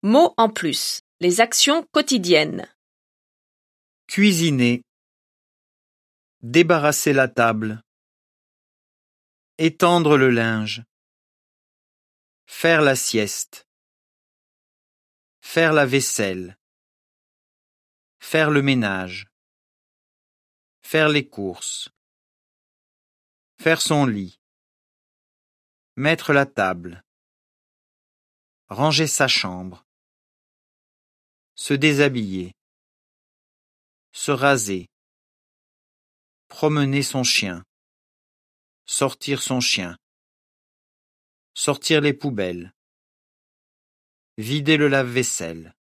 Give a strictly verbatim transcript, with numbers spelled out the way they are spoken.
Mots en plus. Les actions quotidiennes. Cuisiner. Débarrasser la table. Étendre le linge. Faire la sieste. Faire la vaisselle. Faire le ménage. Faire les courses. Faire son lit. Mettre la table. Ranger sa chambre. Se déshabiller. Se raser. Promener son chien. Sortir son chien. Sortir les poubelles. Vider le lave-vaisselle.